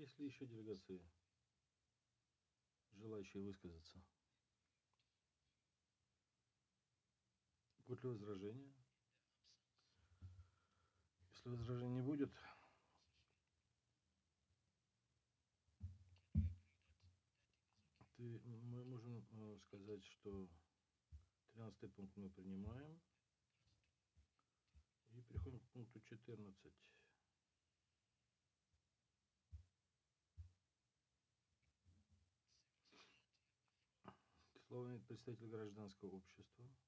Есть ли еще делегации, желающие высказаться? Будут ли возражения? Если возражений не будет, мы можем сказать, что 13 пункт мы принимаем. И переходим к пункту 14. Слово имеет представитель гражданского общества.